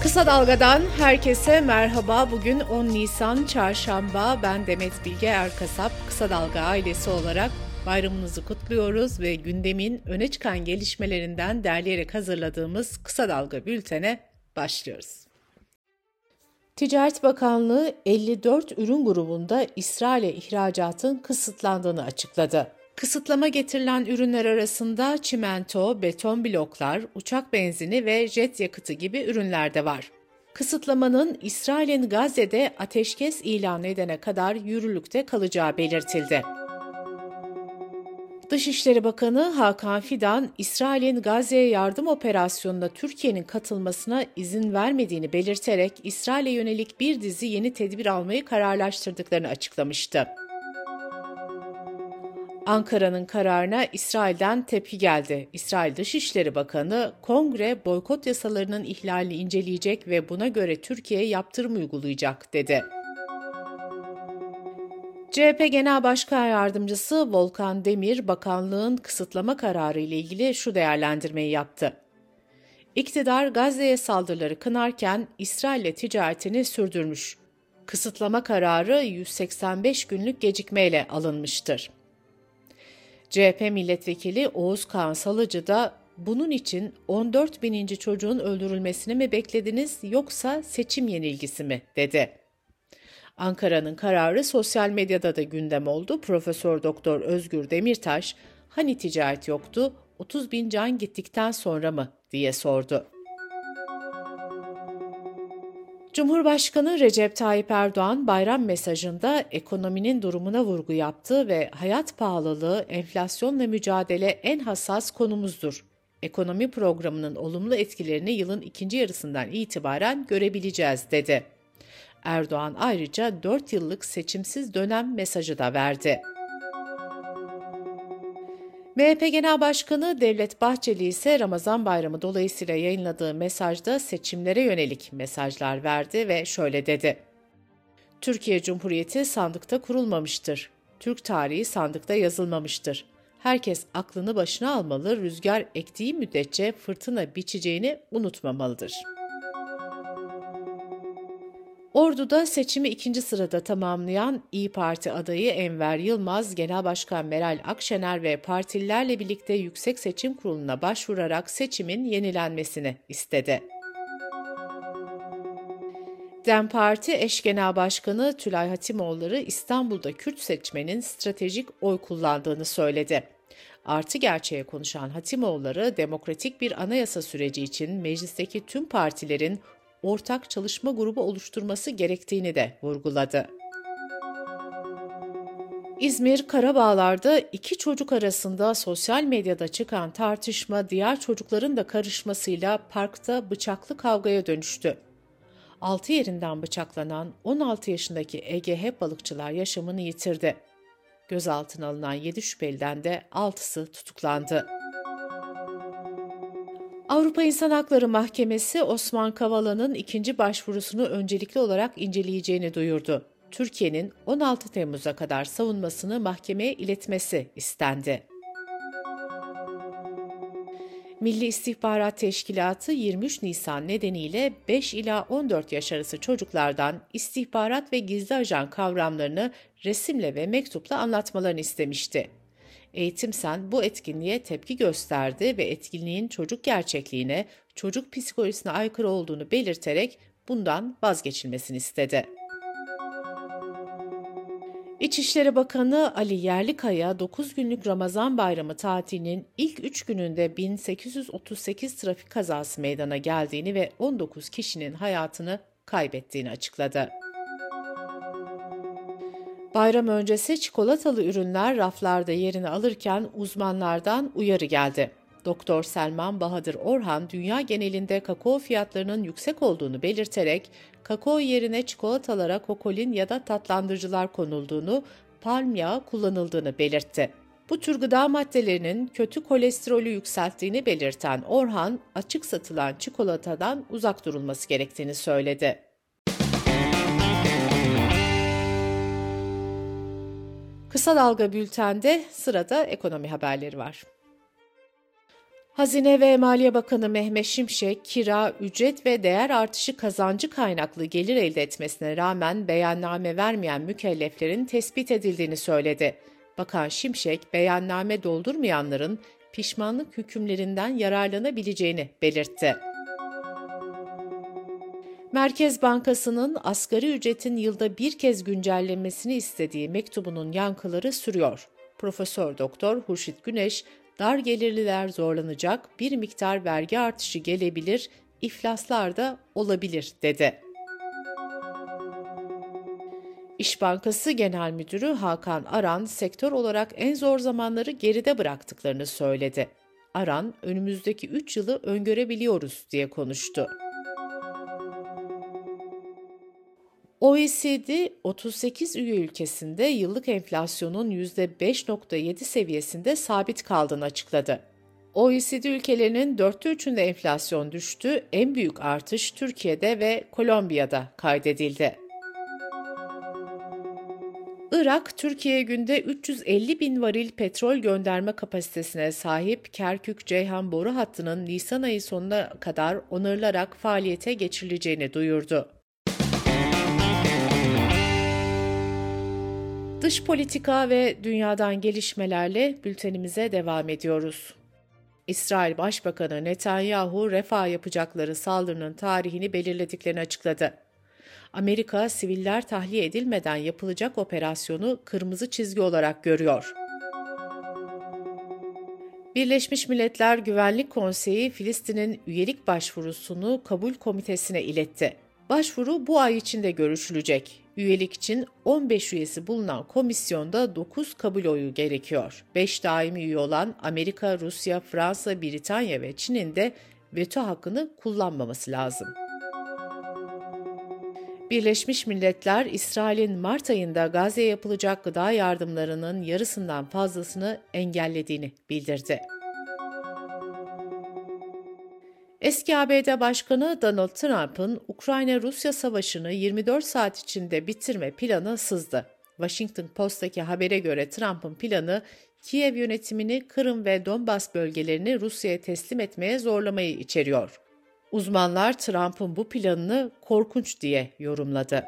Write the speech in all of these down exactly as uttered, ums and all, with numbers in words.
Kısa Dalga'dan herkese merhaba. Bugün on Nisan Çarşamba. Ben Demet Bilge Erkasap. Kısa Dalga ailesi olarak bayramınızı kutluyoruz ve gündemin öne çıkan gelişmelerinden derleyerek hazırladığımız Kısa Dalga bültene başlıyoruz. Ticaret Bakanlığı elli dört ürün grubunda İsrail'e ihracatın kısıtlandığını açıkladı. Kısıtlama getirilen ürünler arasında çimento, beton bloklar, uçak benzini ve jet yakıtı gibi ürünler de var. Kısıtlamanın İsrail'in Gazze'de ateşkes ilan edene kadar yürürlükte kalacağı belirtildi. Dışişleri Bakanı Hakan Fidan, İsrail'in Gazze'ye yardım operasyonuna Türkiye'nin katılmasına izin vermediğini belirterek İsrail'e yönelik bir dizi yeni tedbir almayı kararlaştırdıklarını açıklamıştı. Ankara'nın kararına İsrail'den tepki geldi. İsrail Dışişleri Bakanı, Kongre boykot yasalarının ihlalini inceleyecek ve buna göre Türkiye'ye yaptırım uygulayacak dedi. C H P Genel Başkan Yardımcısı Volkan Demir, bakanlığın kısıtlama kararı ile ilgili şu değerlendirmeyi yaptı. İktidar Gazze'ye saldırıları kınarken İsrail'le ticaretini sürdürmüş. Kısıtlama kararı yüz seksen beş günlük gecikmeyle alınmıştır. C H P Milletvekili Oğuz Kağan Salıcı da bunun için on dört bininci çocuğun öldürülmesini mi beklediniz yoksa seçim yenilgisi mi dedi. Ankara'nın kararı sosyal medyada da gündem oldu. Profesör Doktor Özgür Demirtaş, hani ticaret yoktu, otuz bin can gittikten sonra mı diye sordu. Cumhurbaşkanı Recep Tayyip Erdoğan bayram mesajında ekonominin durumuna vurgu yaptı ve hayat pahalılığı, enflasyonla mücadele en hassas konumuzdur. Ekonomi programının olumlu etkilerini yılın ikinci yarısından itibaren görebileceğiz dedi. Erdoğan ayrıca dört yıllık seçimsiz dönem mesajı da verdi. M H P Genel Başkanı Devlet Bahçeli ise Ramazan Bayramı dolayısıyla yayınladığı mesajda seçimlere yönelik mesajlar verdi ve şöyle dedi. Türkiye Cumhuriyeti sandıkta kurulmamıştır. Türk tarihi sandıkta yazılmamıştır. Herkes aklını başına almalı, rüzgar ektiği müddetçe fırtına biçeceğini unutmamalıdır. Ordu'da seçimi ikinci sırada tamamlayan İYİ Parti adayı Enver Yılmaz, Genel Başkan Meral Akşener ve partililerle birlikte Yüksek Seçim Kurulu'na başvurarak seçimin yenilenmesini istedi. DEM Parti eş Genel Başkanı Tülay Hatimoğulları İstanbul'da Kürt seçmenin stratejik oy kullandığını söyledi. Artı gerçeğe konuşan Hatimoğulları, demokratik bir anayasa süreci için meclisteki tüm partilerin ortak çalışma grubu oluşturması gerektiğini de vurguladı. İzmir Karabağlar'da iki çocuk arasında sosyal medyada çıkan tartışma diğer çocukların da karışmasıyla parkta bıçaklı kavgaya dönüştü. altı yerinden bıçaklanan on altı yaşındaki Ege H balıkçılar yaşamını yitirdi. Gözaltına alınan yedi şüpheliden de altısı tutuklandı. Avrupa İnsan Hakları Mahkemesi Osman Kavala'nın ikinci başvurusunu öncelikli olarak inceleyeceğini duyurdu. Türkiye'nin on altı Temmuz'a kadar savunmasını mahkemeye iletmesi istendi. Milli İstihbarat Teşkilatı yirmi üç Nisan nedeniyle beş ila on dört yaş arası çocuklardan istihbarat ve gizli ajan kavramlarını resimle ve mektupla anlatmalarını istemişti. Eğitimsen bu etkinliğe tepki gösterdi ve etkinliğin çocuk gerçekliğine, çocuk psikolojisine aykırı olduğunu belirterek bundan vazgeçilmesini istedi. İçişleri Bakanı Ali Yerlikaya, dokuz günlük Ramazan Bayramı tatilinin ilk üç gününde bin sekiz yüz otuz sekiz trafik kazası meydana geldiğini ve on dokuz kişinin hayatını kaybettiğini açıkladı. Bayram öncesi çikolatalı ürünler raflarda yerini alırken uzmanlardan uyarı geldi. Doktor Selman Bahadır Orhan, dünya genelinde kakao fiyatlarının yüksek olduğunu belirterek, kakao yerine çikolatalara kokolin ya da tatlandırıcılar konulduğunu, palm yağı kullanıldığını belirtti. Bu tür gıda maddelerinin kötü kolesterolü yükselttiğini belirten Orhan, açık satılan çikolatadan uzak durulması gerektiğini söyledi. Kısa Dalga Bülten'de sırada ekonomi haberleri var. Hazine ve Maliye Bakanı Mehmet Şimşek, kira, ücret ve değer artışı kazancı kaynaklı gelir elde etmesine rağmen beyanname vermeyen mükelleflerin tespit edildiğini söyledi. Bakan Şimşek, beyanname doldurmayanların pişmanlık hükümlerinden yararlanabileceğini belirtti. Merkez Bankası'nın asgari ücretin yılda bir kez güncellenmesini istediği mektubunun yankıları sürüyor. Profesör Doktor Hurşit Güneş, dar gelirliler zorlanacak, bir miktar vergi artışı gelebilir, iflaslar da olabilir dedi. İş Bankası Genel Müdürü Hakan Aran, sektör olarak en zor zamanları geride bıraktıklarını söyledi. Aran, önümüzdeki üç yılı öngörebiliyoruz diye konuştu. O E C D, otuz sekiz üye ülkesinde yıllık enflasyonun yüzde beş virgül yedi seviyesinde sabit kaldığını açıkladı. O E C D ülkelerinin dörtte üçünde enflasyon düştü, en büyük artış Türkiye'de ve Kolombiya'da kaydedildi. Irak, Türkiye'ye günde üç yüz elli bin varil petrol gönderme kapasitesine sahip Kerkük-Ceyhan boru hattının Nisan ayı sonuna kadar onarılarak faaliyete geçirileceğini duyurdu. Dış politika ve dünyadan gelişmelerle bültenimize devam ediyoruz. İsrail Başbakanı Netanyahu, Refah yapacakları saldırının tarihini belirlediklerini açıkladı. Amerika, siviller tahliye edilmeden yapılacak operasyonu kırmızı çizgi olarak görüyor. Birleşmiş Milletler Güvenlik Konseyi, Filistin'in üyelik başvurusunu kabul komitesine iletti. Başvuru bu ay içinde görüşülecek. Üyelik için on beş üyesi bulunan komisyonda dokuz kabul oyu gerekiyor. beş daimi üye olan Amerika, Rusya, Fransa, Britanya ve Çin'in de veto hakkını kullanmaması lazım. Birleşmiş Milletler, İsrail'in Mart ayında Gazze'ye yapılacak gıda yardımlarının yarısından fazlasını engellediğini bildirdi. Eski A B D Başkanı Donald Trump'ın Ukrayna-Rusya savaşını yirmi dört saat içinde bitirme planı sızdı. Washington Post'taki habere göre Trump'ın planı, Kiev yönetimini Kırım ve Donbas bölgelerini Rusya'ya teslim etmeye zorlamayı içeriyor. Uzmanlar Trump'ın bu planını korkunç diye yorumladı.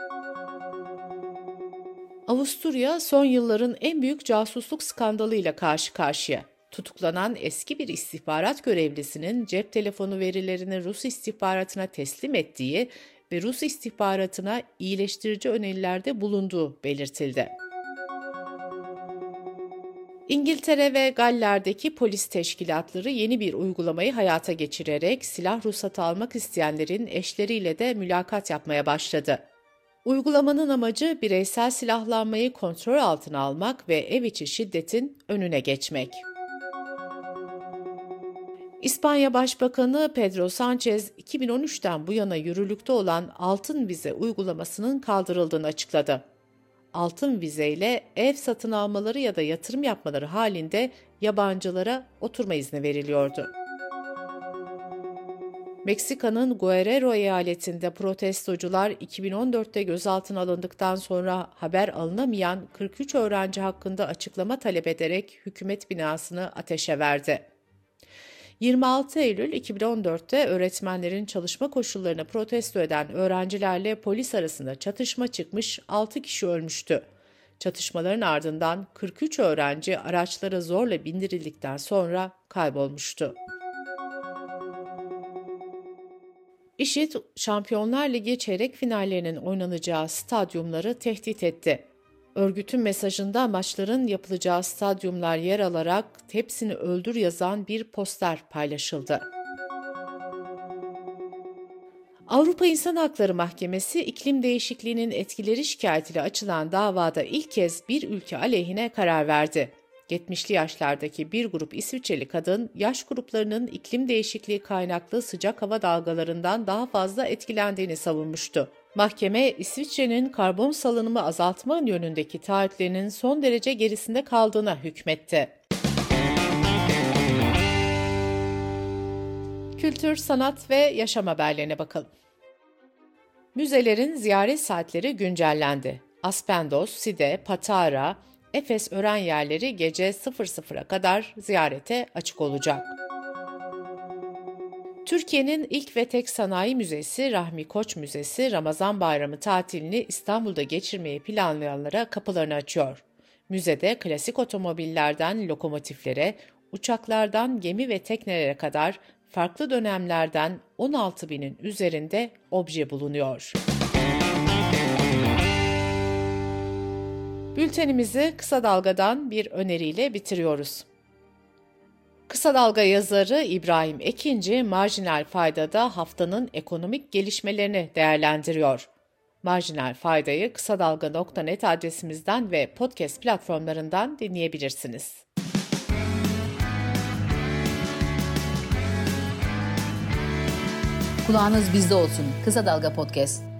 Avusturya, son yılların en büyük casusluk skandalıyla karşı karşıya. Tutuklanan eski bir istihbarat görevlisinin cep telefonu verilerini Rus istihbaratına teslim ettiği ve Rus istihbaratına iyileştirici önerilerde bulunduğu belirtildi. İngiltere ve Galler'deki polis teşkilatları yeni bir uygulamayı hayata geçirerek silah ruhsatı almak isteyenlerin eşleriyle de mülakat yapmaya başladı. Uygulamanın amacı bireysel silahlanmayı kontrol altına almak ve ev içi şiddetin önüne geçmek. İspanya Başbakanı Pedro Sánchez, iki bin on üçten bu yana yürürlükte olan altın vize uygulamasının kaldırıldığını açıkladı. Altın vizeyle ev satın almaları ya da yatırım yapmaları halinde yabancılara oturma izni veriliyordu. Meksika'nın Guerrero eyaletinde protestocular iki bin on dörtte gözaltına alındıktan sonra haber alınamayan kırk üç öğrenci hakkında açıklama talep ederek hükümet binasını ateşe verdi. yirmi altı Eylül iki bin on dörtte öğretmenlerin çalışma koşullarını protesto eden öğrencilerle polis arasında çatışma çıkmış, altı kişi ölmüştü. Çatışmaların ardından kırk üç öğrenci araçlara zorla bindirildikten sonra kaybolmuştu. IŞİD, Şampiyonlar Ligi çeyrek finallerinin oynanacağı stadyumları tehdit etti. Örgütün mesajında maçların yapılacağı stadyumlar yer alarak hepsini öldür yazan bir poster paylaşıldı. Avrupa İnsan Hakları Mahkemesi, iklim değişikliğinin etkileri şikayetiyle açılan davada ilk kez bir ülke aleyhine karar verdi. yetmişli yaşlardaki bir grup İsviçreli kadın, yaş gruplarının iklim değişikliği kaynaklı sıcak hava dalgalarından daha fazla etkilendiğini savunmuştu. Mahkeme, İsviçre'nin karbon salınımı azaltma yönündeki taahhütlerinin son derece gerisinde kaldığına hükmetti. Kültür, sanat ve yaşam haberlerine bakalım. Müzelerin ziyaret saatleri güncellendi. Aspendos, Side, Patara, Efes öğren yerleri gece sıfır sıfıra kadar ziyarete açık olacak. Türkiye'nin ilk ve tek sanayi müzesi Rahmi Koç Müzesi, Ramazan Bayramı tatilini İstanbul'da geçirmeyi planlayanlara kapılarını açıyor. Müzede klasik otomobillerden lokomotiflere, uçaklardan gemi ve teknelere kadar farklı dönemlerden on altı binin üzerinde obje bulunuyor. Bültenimizi Kısa Dalga'dan bir öneriyle bitiriyoruz. Kısa Dalga yazarı İbrahim Ekinci, Marjinal Fayda'da haftanın ekonomik gelişmelerini değerlendiriyor. Marjinal Fayda'yı kısadalga nokta net adresimizden ve podcast platformlarından dinleyebilirsiniz. Kulağınız bizde olsun. Kısa Dalga Podcast.